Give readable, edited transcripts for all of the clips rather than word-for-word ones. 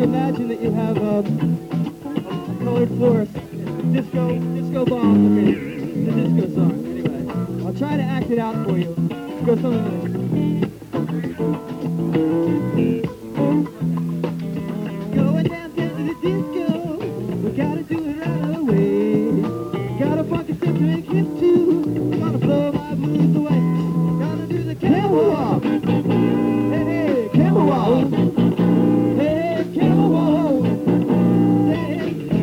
you imagine that you have a colored forest, disco ball. Okay, the disco song. Anyway, I'll try to act it out for you. It goes something like this. Going downtown to the disco, we gotta do it right away. Got a funky step to make hip too. Gotta blow my blues away. Gotta do the camel walk. Hey, hey, camel walk. Hey, camel walk. Hey.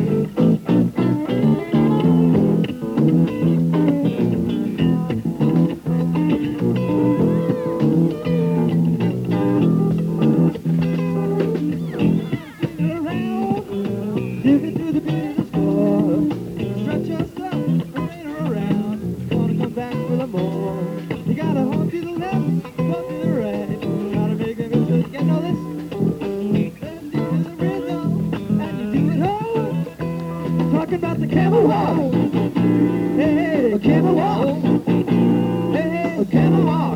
Digging through the beat of the score. Stretch yourself and rain around. Wanna come back for the more. You gotta hold to the left, hold to the right. Gotta make it good. You know this? Then do the rhythm, and you do it all. Talking about the camel walk. Hey, hey, the camel walk. Hey, hey, the camel walk.